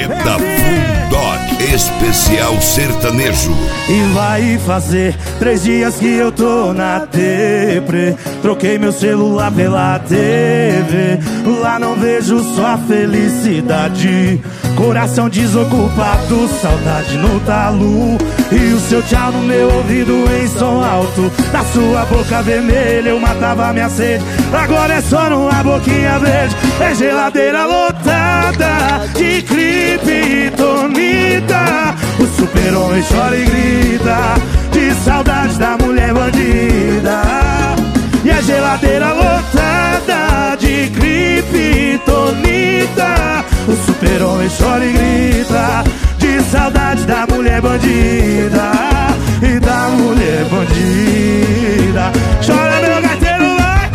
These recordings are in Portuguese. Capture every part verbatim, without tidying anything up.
Apresenta Full Dog Especial Sertanejo. E vai fazer três dias que eu tô na deprê. Troquei meu celular pela T V. Lá não vejo só felicidade. Coração desocupado, saudade no talo. E o seu tchau no meu ouvido em som alto. Na sua boca vermelha eu matava minha sede. Agora é só numa boquinha verde. É geladeira lotada de criptonita. O super-homem chora e grita de saudade da mulher bandida. E a geladeira lotada de criptonita. O super-homem chora e grita de saudade da mulher bandida. E da mulher bandida. Chora meu gaiteiro, vai!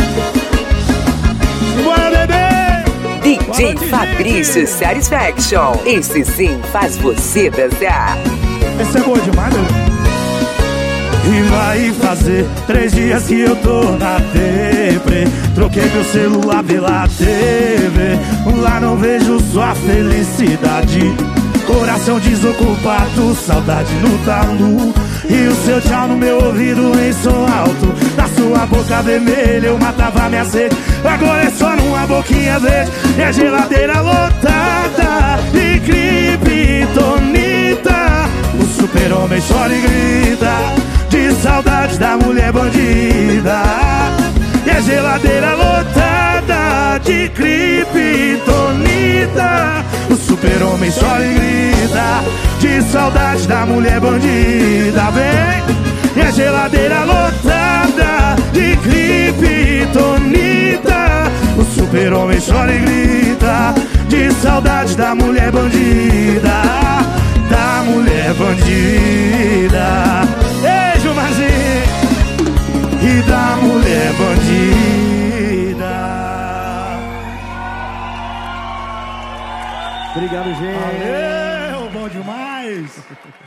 Bora beber! D J Fabrício Satisfaction. Esse sim faz você dançar. Esse é bom demais, meu. E vai fazer três dias que eu tô na deprê. Troquei meu celular pela T V. Lá não vejo sua felicidade. Coração desocupado, saudade no talo. E o seu tchau no meu ouvido em som alto. Na sua boca vermelha eu matava minha sede. Agora é só numa boquinha verde. E a geladeira lotada de criptonita. O super-homem chora e grita de saudade da mulher bandida. E a geladeira lotada de criptonita. O super-homem chora e grita de saudade da mulher bandida. Vem! E a geladeira lotada de criptonita. O super-homem chora e grita de saudade da mulher bandida. Da mulher bandida. Ei, Gilmarzinho! E da mulher bandida. Obrigado, gente. Valeu, bom demais.